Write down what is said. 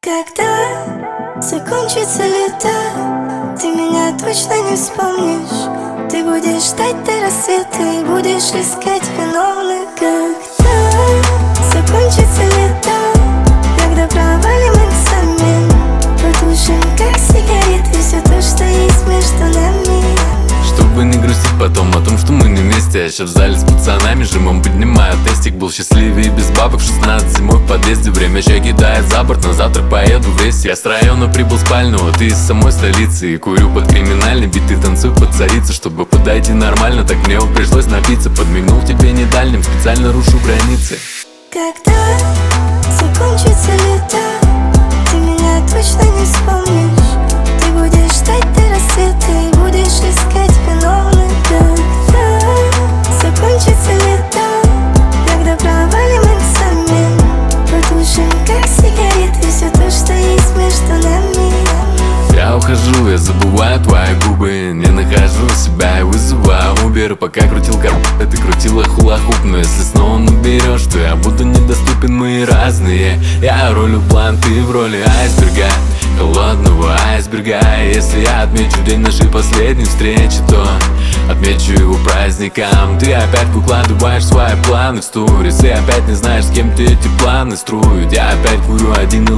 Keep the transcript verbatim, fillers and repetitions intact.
Когда закончится лето, ты меня точно не вспомнишь. Ты будешь ждать до рассвета и будешь искать виновных. Когда закончится лето, когда провалим экзамен, потушим как сигареты все то, что есть между нами. Чтобы не грустить потом о том, что мы не вместе. Я сейчас в зале с пацанами жимом поднимаю тестик. Был счастливее без бабок в шестнадцать, зимой в подъезде. Время ща кидает за борт, на завтра поеду в рейс. Я с района прибыл спального, ты из самой столицы. И курю под криминальный бит, ты танцуй под царицу. Чтобы подойти нормально, так мне вот пришлось напиться. Подмигнул тебе не дальним, специально рушу границы. Когда закончится лето, ты меня точно не вспомнишь. Ты будешь ждать до рассвета и будешь искать виновных. Когда закончится лето, когда провалим экзамен, потушим как сигареты все то, что есть между нами. Я ухожу, я забываю твои губы, не нахожу себя и вызываю Убер. Пока крутил карты, ты крутила хула-хуп. Но если снова наберешь, то я буду недоступен, мы разные. Я ролю план, ты в роли айсберга, холодного айсберга. Если я отмечу день нашей последней встречи, то отмечу его праздником. Ты опять выкладываешь свои планы в сторис, и опять не знаешь, с кем ты эти планы строят. Я опять курю один и